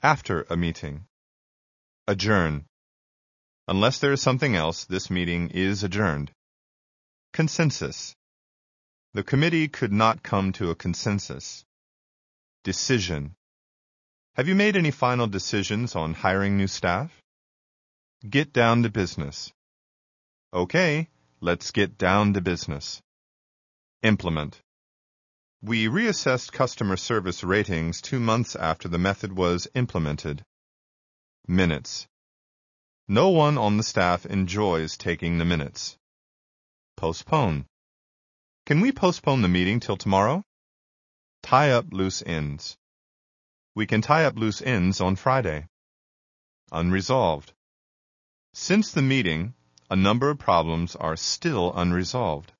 After a meeting. Adjourn. Unless there is something else, this meeting is adjourned. Consensus. The committee could not come to a consensus. Decision. Have you made any final decisions on hiring new staff? Get down to business. Okay, let's get down to business. Implement. We reassessed customer service ratings 2 months after the method was implemented. Minutes. No one on the staff enjoys taking the minutes. Postpone. Can we postpone the meeting till tomorrow? Tie up loose ends. We can tie up loose ends on Friday. Unresolved. Since the meeting, a number of problems are still unresolved.